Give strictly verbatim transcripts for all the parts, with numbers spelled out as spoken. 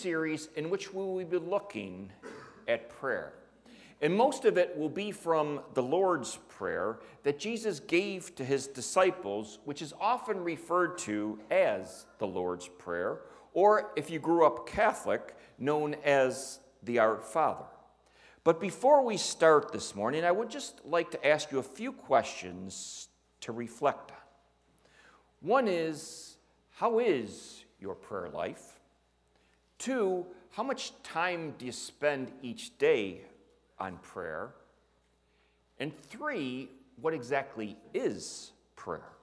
series in which we will be looking at prayer. And most of it will be from the Lord's Prayer that Jesus gave to his disciples, which is often referred to as the Lord's Prayer, or if you grew up Catholic, known as the Our Father. But before we start this morning, I would just like to ask you a few questions to reflect on. One is, how is your prayer life? Two, how much time do you spend each day on prayer? And three, what exactly is prayer?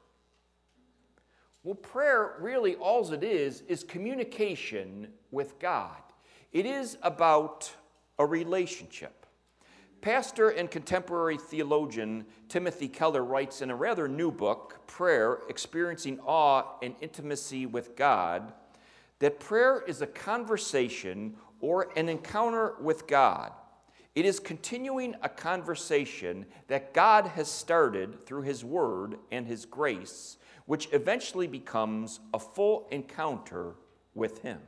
Well, prayer really, all it is, is communication with God. It is about a relationship. Pastor and contemporary theologian Timothy Keller writes in a rather new book, Prayer, Experiencing Awe and Intimacy with God, that prayer is a conversation or an encounter with God. It is continuing a conversation that God has started through his word and his grace, which eventually becomes a full encounter with him.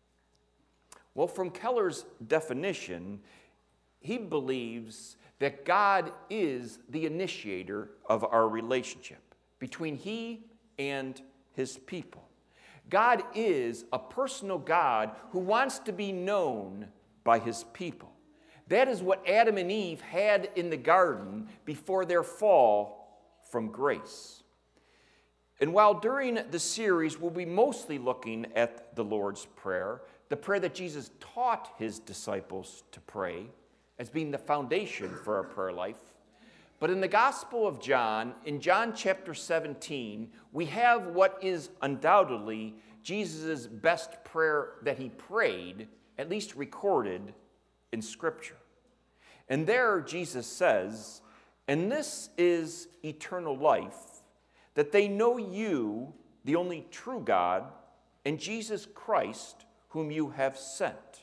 Well, from Keller's definition, he believes that God is the initiator of our relationship between he and his people. God is a personal God who wants to be known by his people. That is what Adam and Eve had in the garden before their fall from grace. And while during the series we'll be mostly looking at the Lord's Prayer, the prayer that Jesus taught his disciples to pray as being the foundation for our prayer life. But in the Gospel of John, in John chapter seventeen, we have what is undoubtedly Jesus' best prayer that he prayed, at least recorded in Scripture. And there Jesus says, "And this is eternal life, that they know you, the only true God, and Jesus Christ, whom you have sent."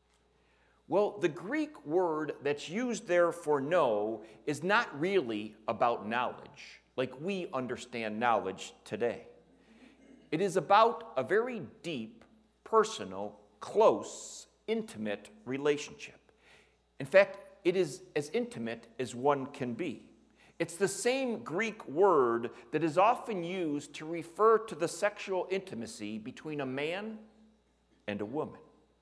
Well, the Greek word that's used there for know is not really about knowledge, like we understand knowledge today. It is about a very deep, personal, close, intimate relationship. In fact, it is as intimate as one can be. It's the same Greek word that is often used to refer to the sexual intimacy between a man and a woman.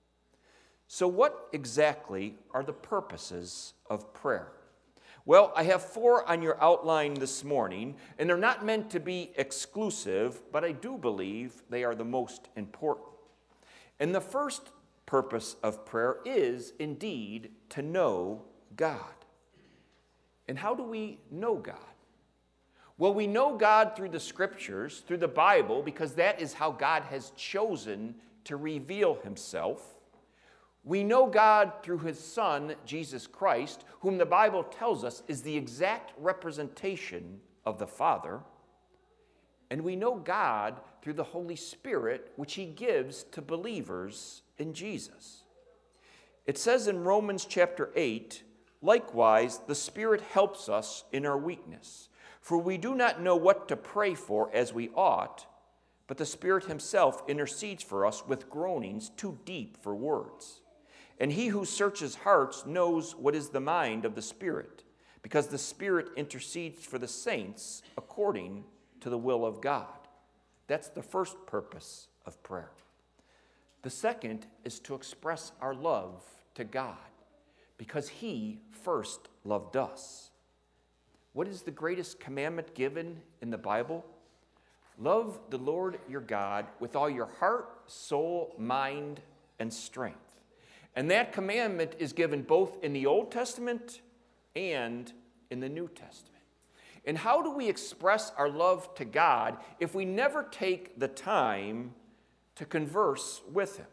So what exactly are the purposes of prayer? Well, I have four on your outline this morning, and they're not meant to be exclusive, but I do believe they are the most important. And the first purpose of prayer is, indeed, to know God. And how do we know God? Well, we know God through the Scriptures, through the Bible, because that is how God has chosen to reveal himself. We know God through his Son, Jesus Christ, whom the Bible tells us is the exact representation of the Father. And we know God through the Holy Spirit, which he gives to believers in Jesus. It says in Romans chapter eight, "Likewise, the Spirit helps us in our weakness. For we do not know what to pray for as we ought, but the Spirit himself intercedes for us with groanings too deep for words. And he who searches hearts knows what is the mind of the Spirit, because the Spirit intercedes for the saints according to the will of God." That's the first purpose of prayer. The second is to express our love to God, because he first loved us. What is the greatest commandment given in the Bible? Love the Lord your God with all your heart, soul, mind, and strength. And that commandment is given both in the Old Testament and in the New Testament. And how do we express our love to God if we never take the time to converse with him?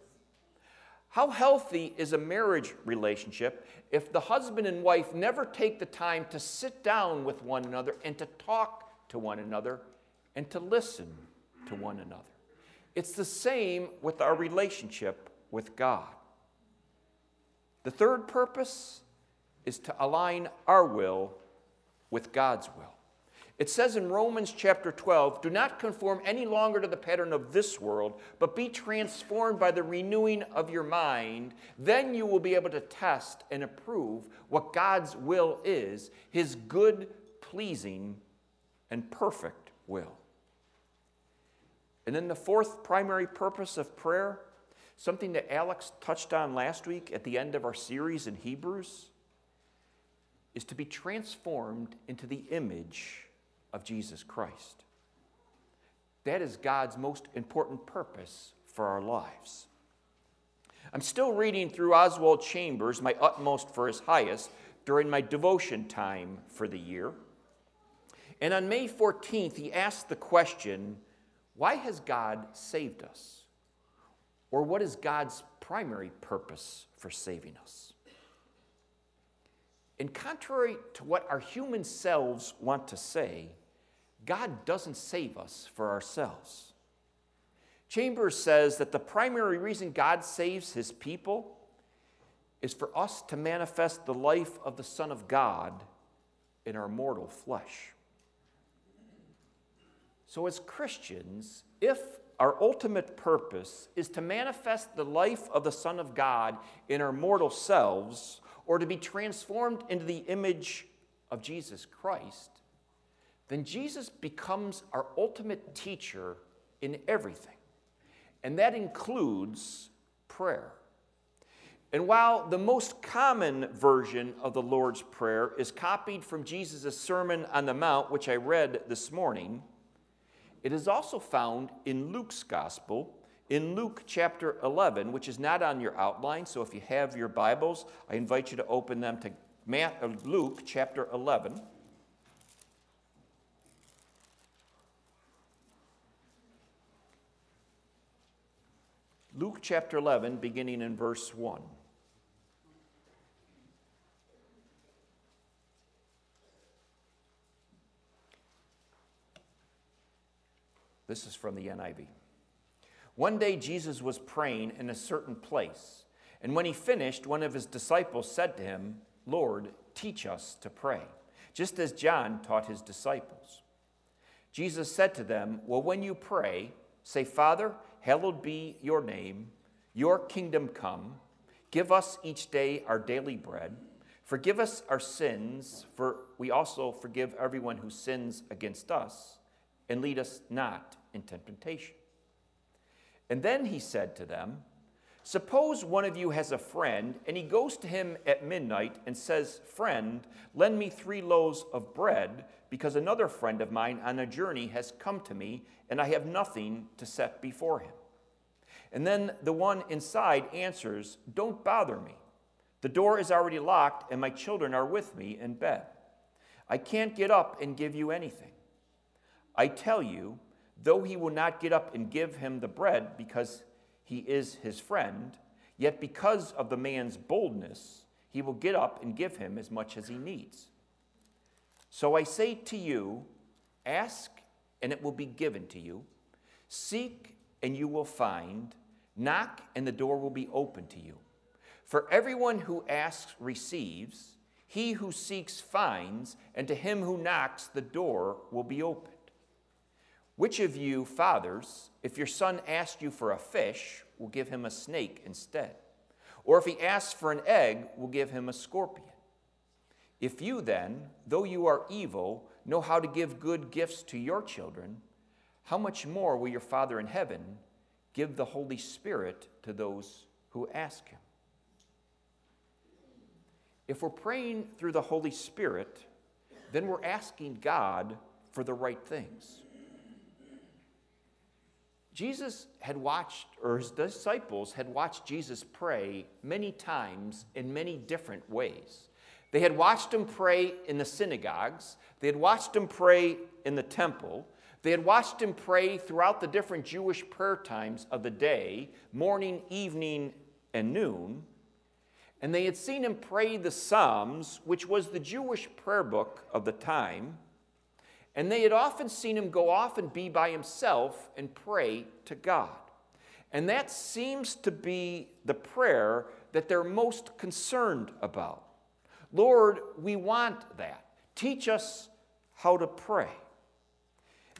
How healthy is a marriage relationship if the husband and wife never take the time to sit down with one another and to talk to one another and to listen to one another? It's the same with our relationship with God. The third purpose is to align our will with God's will. It says in Romans chapter twelve, do not conform any longer to the pattern of this world, but be transformed by the renewing of your mind. Then you will be able to test and approve what God's will is, his good, pleasing, and perfect will. And then the fourth primary purpose of prayer, something that Alex touched on last week at the end of our series in Hebrews, is to be transformed into the image of Jesus Christ. That is God's most important purpose for our lives. I'm still reading through Oswald Chambers, My Utmost for His Highest, during my devotion time for the year. And on May fourteenth, he asked the question, why has God saved us? Or what is God's primary purpose for saving us? And contrary to what our human selves want to say, God doesn't save us for ourselves. Chambers says that the primary reason God saves his people is for us to manifest the life of the Son of God in our mortal flesh. So as Christians, if our ultimate purpose is to manifest the life of the Son of God in our mortal selves, or to be transformed into the image of Jesus Christ, then Jesus becomes our ultimate teacher in everything. And that includes prayer. And while the most common version of the Lord's Prayer is copied from Jesus' Sermon on the Mount, which I read this morning, it is also found in Luke's Gospel, in Luke chapter eleven, which is not on your outline, so if you have your Bibles, I invite you to open them to Luke chapter eleven. Luke chapter eleven, beginning in verse one. This is from the N I V. One day Jesus was praying in a certain place, and when he finished, one of his disciples said to him, Lord, teach us to pray, just as John taught his disciples. Jesus said to them, well, when you pray, say, Father, hallowed be your name, your kingdom come, give us each day our daily bread, forgive us our sins, for we also forgive everyone who sins against us, and lead us not into temptation. And then he said to them, suppose one of you has a friend, and he goes to him at midnight and says, friend, lend me three loaves of bread, because another friend of mine on a journey has come to me, and I have nothing to set before him. And then the one inside answers, don't bother me. The door is already locked, and my children are with me in bed. I can't get up and give you anything. I tell you, though he will not get up and give him the bread because he is his friend, yet because of the man's boldness, he will get up and give him as much as he needs. So I say to you, ask and it will be given to you. Seek and you will find. Knock and the door will be open to you. For everyone who asks receives, he who seeks finds, and to him who knocks the door will be opened. Which of you, fathers, if your son asks you for a fish, will give him a snake instead? Or if he asks for an egg, will give him a scorpion? If you then, though you are evil, know how to give good gifts to your children, how much more will your Father in heaven give the Holy Spirit to those who ask him? If we're praying through the Holy Spirit, then we're asking God for the right things. Jesus had watched, or his disciples had watched Jesus pray many times in many different ways. They had watched him pray in the synagogues. They had watched him pray in the temple. They had watched him pray throughout the different Jewish prayer times of the day, morning, evening, and noon. And they had seen him pray the Psalms, which was the Jewish prayer book of the time. And they had often seen him go off and be by himself and pray to God. And that seems to be the prayer that they're most concerned about. Lord, we want that. Teach us how to pray.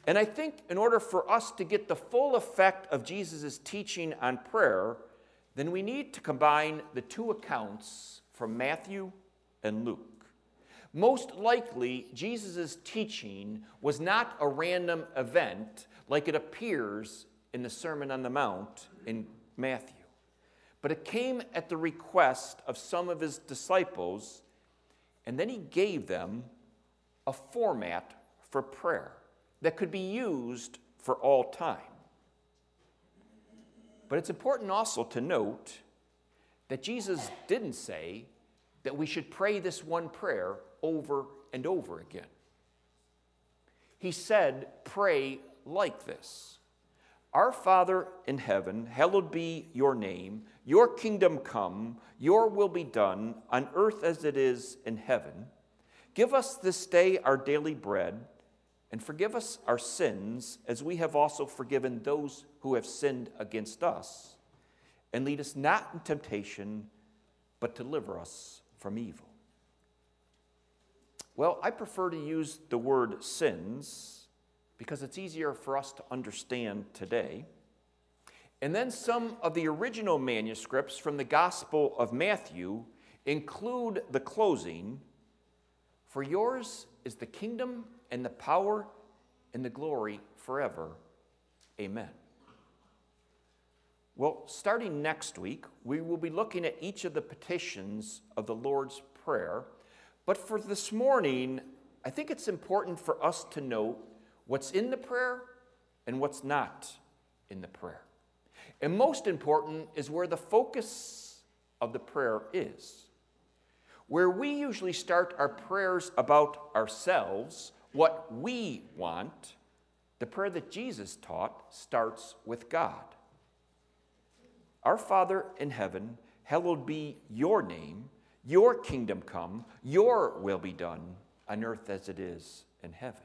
And I think in order for us to get the full effect of Jesus' teaching on prayer, then we need to combine the two accounts from Matthew and Luke. Most likely, Jesus' teaching was not a random event like it appears in the Sermon on the Mount in Matthew, but it came at the request of some of his disciples, and then he gave them a format for prayer that could be used for all time. But it's important also to note that Jesus didn't say that we should pray this one prayer over and over again. He said, pray like this: Our Father in heaven, hallowed be your name. Your kingdom come, your will be done on earth as it is in heaven. Give us this day our daily bread, and forgive us our sins as we have also forgiven those who have sinned against us. And lead us not in temptation, but deliver us from evil. Well, I prefer to use the word sins because it's easier for us to understand today. And then some of the original manuscripts from the Gospel of Matthew include the closing, for yours is the kingdom and the power and the glory forever. Amen. Well, starting next week, we will be looking at each of the petitions of the Lord's Prayer. But for this morning, I think it's important for us to note what's in the prayer and what's not in the prayer. And most important is where the focus of the prayer is. Where we usually start our prayers about ourselves, what we want, the prayer that Jesus taught starts with God. Our Father in heaven, hallowed be your name. Your kingdom come, your will be done on earth as it is in heaven.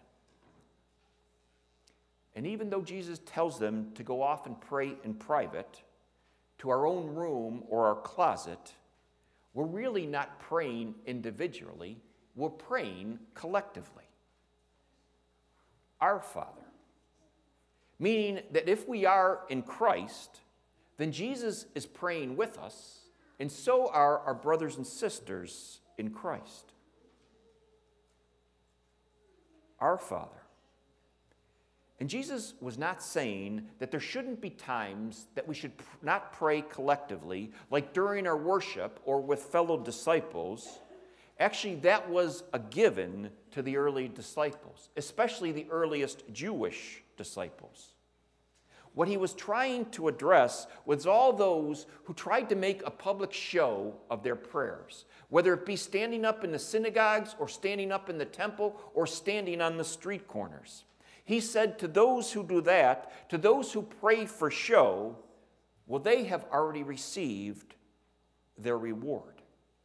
And even though Jesus tells them to go off and pray in private, to our own room or our closet, we're really not praying individually, we're praying collectively. Our Father. Meaning that if we are in Christ, then Jesus is praying with us, and so are our brothers and sisters in Christ. Our Father. And Jesus was not saying that there shouldn't be times that we should not pray collectively, like during our worship or with fellow disciples. Actually, that was a given to the early disciples, especially the earliest Jewish disciples. What he was trying to address was all those who tried to make a public show of their prayers, whether it be standing up in the synagogues or standing up in the temple or standing on the street corners. He said to those who do that, to those who pray for show, well, they have already received their reward.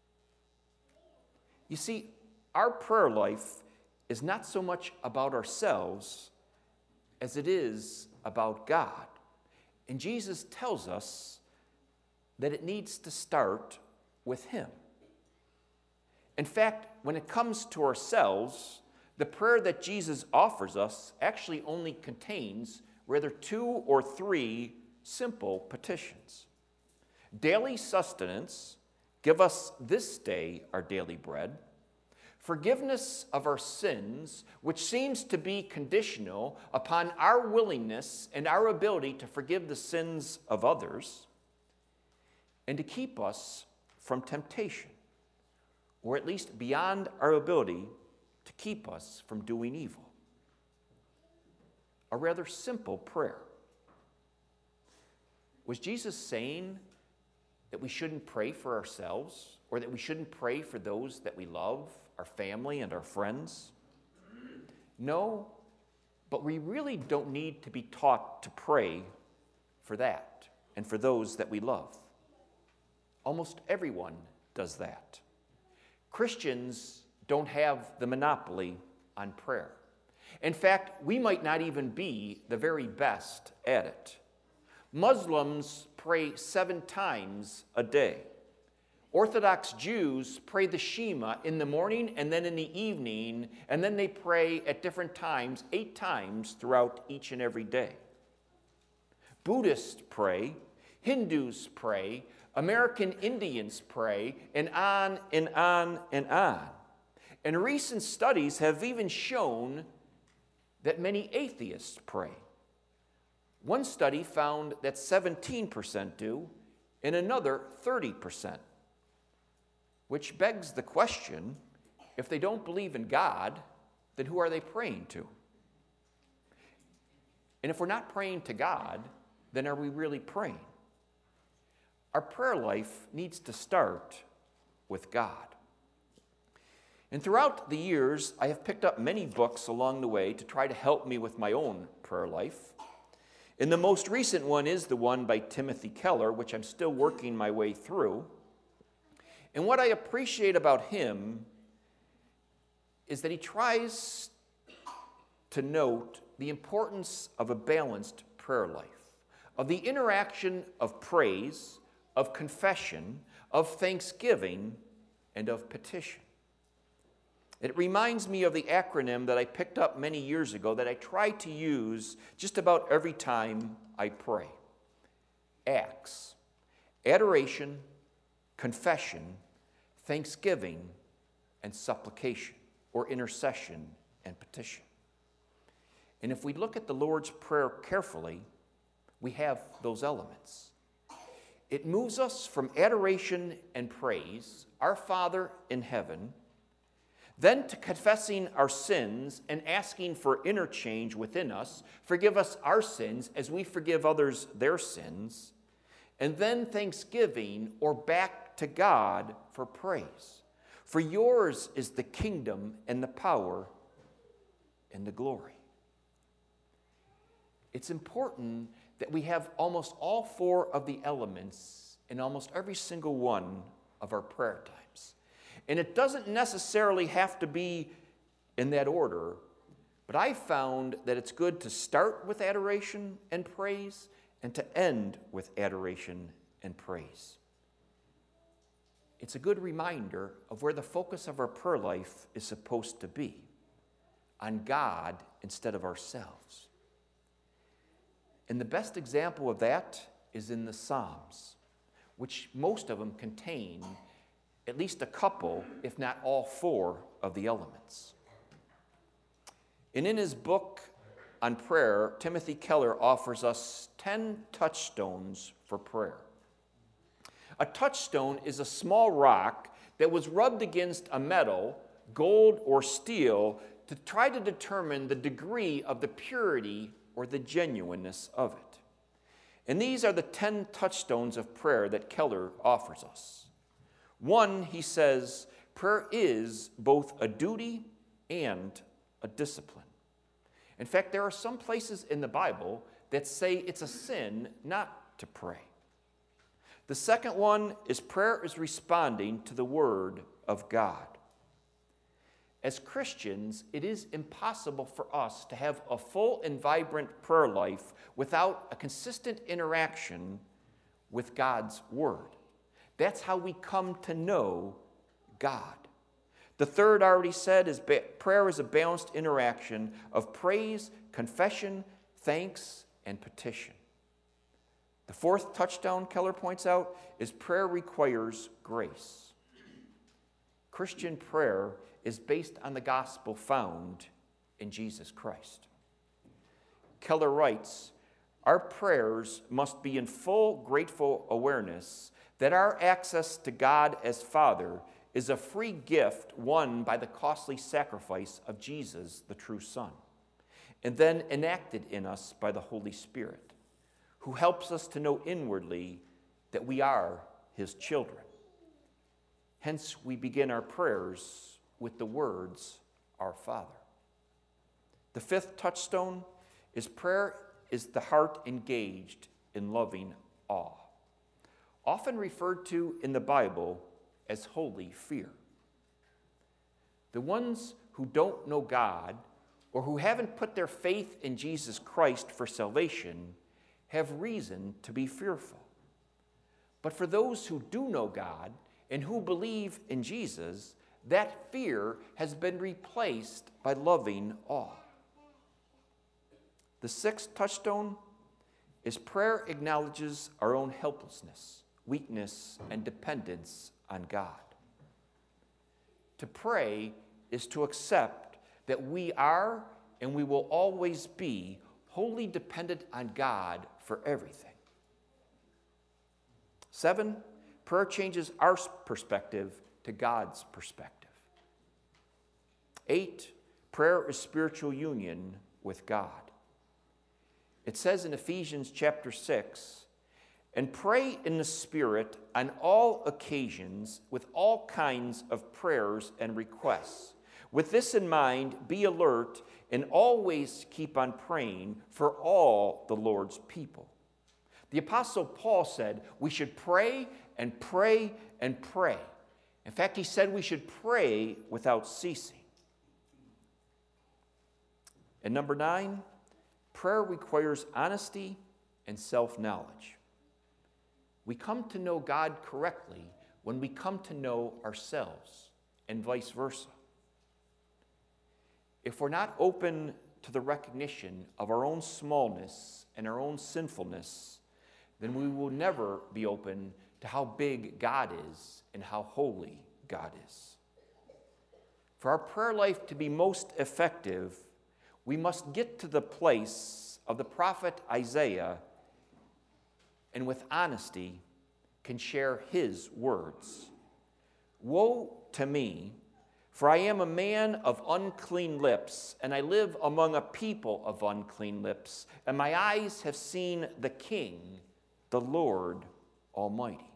You see, our prayer life is not so much about ourselves as it is about God. And Jesus tells us that it needs to start with Him. In fact, when it comes to ourselves, the prayer that Jesus offers us actually only contains rather two or three simple petitions. Daily sustenance, give us this day our daily bread. Forgiveness of our sins, which seems to be conditional upon our willingness and our ability to forgive the sins of others, and to keep us from temptation, or at least beyond our ability to keep us from doing evil. A rather simple prayer. Was Jesus saying that we shouldn't pray for ourselves, or that we shouldn't pray for those that we love, our family and our friends? No, but we really don't need to be taught to pray for that and for those that we love. Almost everyone does that. Christians don't have the monopoly on prayer. In fact, we might not even be the very best at it. Muslims pray seven times a day. Orthodox Jews pray the Shema in the morning and then in the evening, and then they pray at different times, eight times throughout each and every day. Buddhists pray, Hindus pray, American Indians pray, and on and on and on. And recent studies have even shown that many atheists pray. One study found that seventeen percent do, and another thirty percent. Which begs the question, if they don't believe in God, then who are they praying to? And if we're not praying to God, then are we really praying? Our prayer life needs to start with God. And throughout the years, I have picked up many books along the way to try to help me with my own prayer life. And the most recent one is the one by Timothy Keller, which I'm still working my way through. And what I appreciate about him is that he tries to note the importance of a balanced prayer life, of the interaction of praise, of confession, of thanksgiving, and of petition. It reminds me of the acronym that I picked up many years ago that I try to use just about every time I pray. ACTS: adoration, confession, thanksgiving, and supplication, or intercession and petition. And if we look at the Lord's Prayer carefully, we have those elements. It moves us from adoration and praise, our Father in heaven, then to confessing our sins and asking for interchange within us, forgive us our sins as we forgive others their sins, and then thanksgiving, or back to God for praise. For yours is the kingdom and the power and the glory. It's important that we have almost all four of the elements in almost every single one of our prayer times. And it doesn't necessarily have to be in that order, but I found that it's good to start with adoration and praise and to end with adoration and praise. It's a good reminder of where the focus of our prayer life is supposed to be, on God instead of ourselves. And the best example of that is in the Psalms, which most of them contain at least a couple, if not all four, of the elements. And in his book on prayer, Timothy Keller offers us ten touchstones for prayer. A touchstone is a small rock that was rubbed against a metal, gold or steel, to try to determine the degree of the purity or the genuineness of it. And these are the ten touchstones of prayer that Keller offers us. One, he says, prayer is both a duty and a discipline. In fact, there are some places in the Bible that say it's a sin not to pray. The second one is prayer is responding to the Word of God. As Christians, it is impossible for us to have a full and vibrant prayer life without a consistent interaction with God's Word. That's how we come to know God. The third, I already said, is ba- prayer is a balanced interaction of praise, confession, thanks, and petition. The fourth touchdown, Keller points out, is prayer requires grace. Christian prayer is based on the gospel found in Jesus Christ. Keller writes, our prayers must be in full grateful awareness that our access to God as Father is a free gift won by the costly sacrifice of Jesus, the true Son, and then enacted in us by the Holy Spirit, who helps us to know inwardly that we are his children. Hence, we begin our prayers with the words, Our Father. The fifth touchstone is prayer is the heart engaged in loving awe, often referred to in the Bible as holy fear. The ones who don't know God or who haven't put their faith in Jesus Christ for salvation have reason to be fearful. But for those who do know God and who believe in Jesus, that fear has been replaced by loving awe. The sixth touchstone is prayer acknowledges our own helplessness, weakness, and dependence on God. To pray is to accept that we are and we will always be wholly dependent on God for everything. Seven, prayer changes our perspective to God's perspective. Eight, prayer is spiritual union with God. It says in Ephesians chapter six, and pray in the Spirit on all occasions with all kinds of prayers and requests. With this in mind, be alert and always keep on praying for all the Lord's people. The Apostle Paul said we should pray and pray and pray. In fact, he said we should pray without ceasing. And number nine, prayer requires honesty and self-knowledge. We come to know God correctly when we come to know ourselves, and vice versa. If we're not open to the recognition of our own smallness and our own sinfulness, then we will never be open to how big God is and how holy God is. For our prayer life to be most effective, we must get to the place of the prophet Isaiah and with honesty can share his words. Woe to me, for I am a man of unclean lips, and I live among a people of unclean lips, and my eyes have seen the King, the Lord Almighty.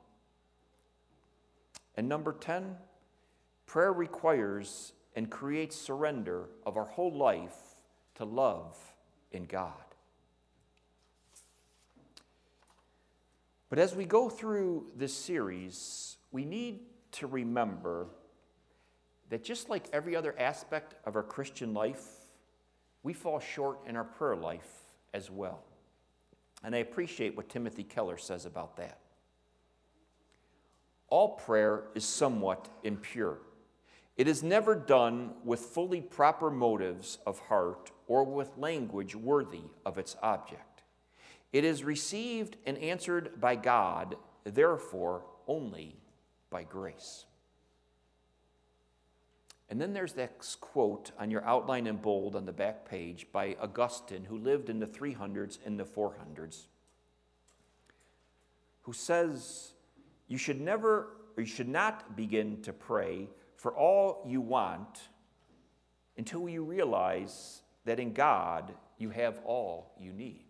And number ten, prayer requires and creates surrender of our whole life to love in God. But as we go through this series, we need to remember that just like every other aspect of our Christian life, we fall short in our prayer life as well. And I appreciate what Timothy Keller says about that. All prayer is somewhat impure. It is never done with fully proper motives of heart or with language worthy of its object. It is received and answered by God, therefore only by grace. And then there's that quote on your outline in bold on the back page by Augustine, who lived in the three hundreds and the four hundreds, who says, you should never, or you should not begin to pray for all you want until you realize that in God you have all you need.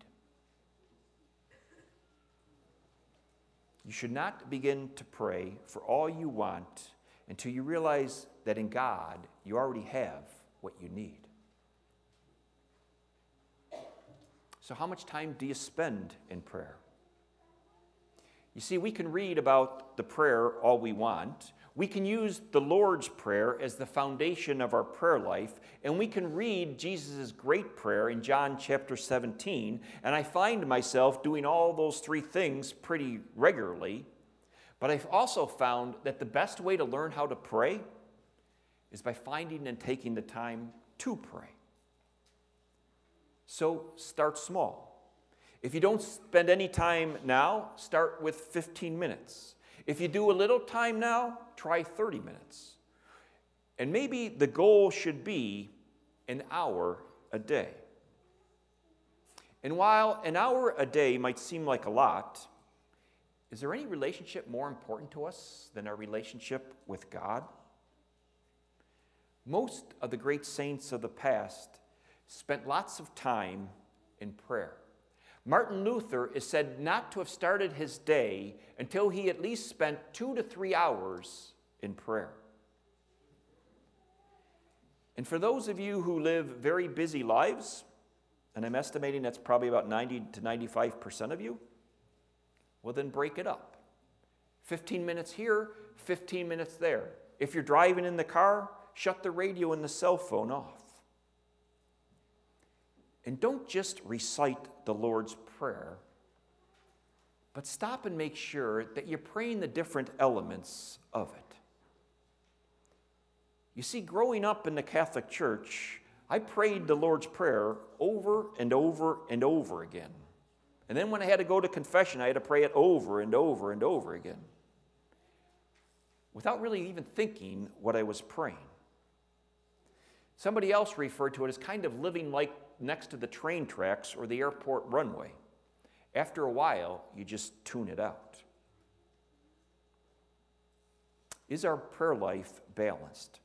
You should not begin to pray for all you want until you realize that in God you already have what you need. So how much time do you spend in prayer? You see, we can read about the prayer all we want. We can use the Lord's Prayer as the foundation of our prayer life, and we can read Jesus' great prayer in John chapter seventeen, and I find myself doing all those three things pretty regularly, but I've also found that the best way to learn how to pray is by finding and taking the time to pray. So start small. If you don't spend any time now, start with fifteen minutes. If you do a little time now, try thirty minutes. And maybe the goal should be an hour a day. And while an hour a day might seem like a lot, is there any relationship more important to us than our relationship with God? Most of the great saints of the past spent lots of time in prayer. Martin Luther is said not to have started his day until he at least spent two to three hours in prayer. And for those of you who live very busy lives, and I'm estimating that's probably about ninety to ninety-five percent of you, well then break it up. fifteen minutes here, fifteen minutes there. If you're driving in the car, shut the radio and the cell phone off. And don't just recite the Lord's Prayer, but stop and make sure that you're praying the different elements of it. You see, growing up in the Catholic Church, I prayed the Lord's Prayer over and over and over again. And then when I had to go to confession, I had to pray it over and over and over again, without really even thinking what I was praying. Somebody else referred to it as kind of living like next to the train tracks or the airport runway. After a while, you just tune it out. Is our prayer life balanced?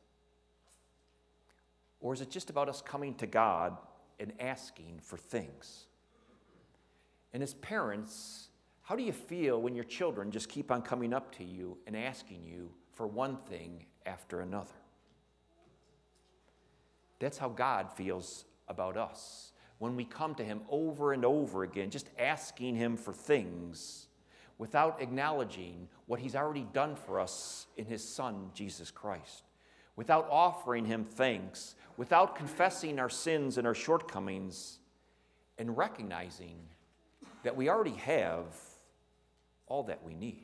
Or is it just about us coming to God and asking for things? And as parents, how do you feel when your children just keep on coming up to you and asking you for one thing after another? That's how God feels about us. When we come to him over and over again, just asking him for things without acknowledging what he's already done for us in his Son, Jesus Christ, without offering him thanks, without confessing our sins and our shortcomings, and recognizing that we already have all that we need.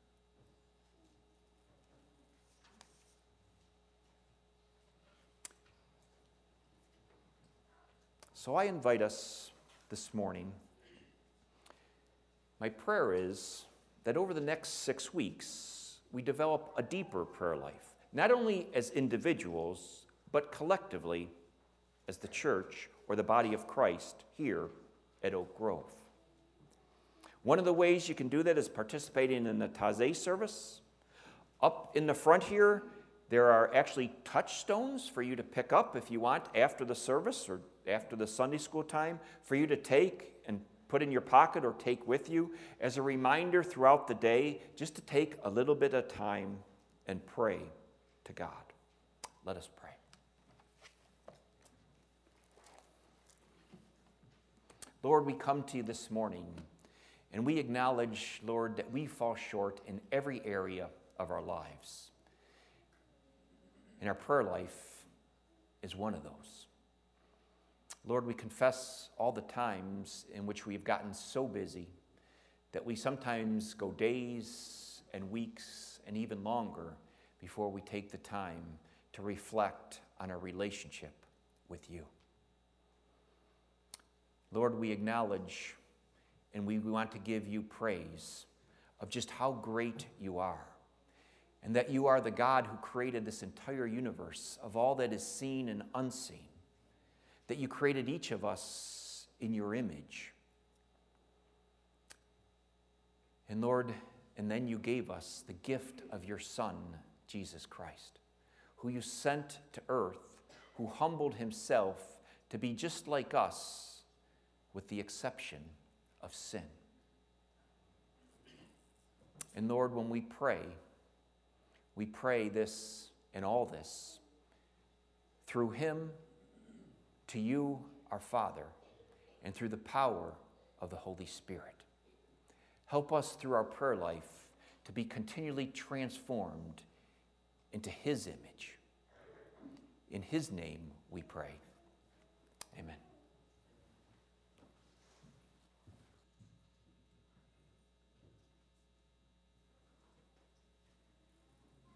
So I invite us this morning. My prayer is that over the next six weeks, we develop a deeper prayer life, not only as individuals, but collectively as the church or the body of Christ here at Oak Grove. One of the ways you can do that is participating in the Taizé service. Up in the front here, there are actually touchstones for you to pick up if you want after the service or after the Sunday school time, for you to take and put in your pocket or take with you as a reminder throughout the day, just to take a little bit of time and pray to God. Let us pray. Lord, we come to you this morning, and we acknowledge, Lord, that we fall short in every area of our lives. And our prayer life is one of those. Lord, we confess all the times in which we've gotten so busy that we sometimes go days and weeks and even longer before we take the time to reflect on our relationship with you. Lord, we acknowledge and we want to give you praise of just how great you are, and that you are the God who created this entire universe of all that is seen and unseen, that you created each of us in your image. And Lord, and then you gave us the gift of your Son, Jesus Christ, who you sent to earth, who humbled himself to be just like us, with the exception of sin. And Lord, when we pray, we pray this and all this through him, to you, our Father, and through the power of the Holy Spirit. Help us through our prayer life to be continually transformed into his image. In his name we pray. Amen.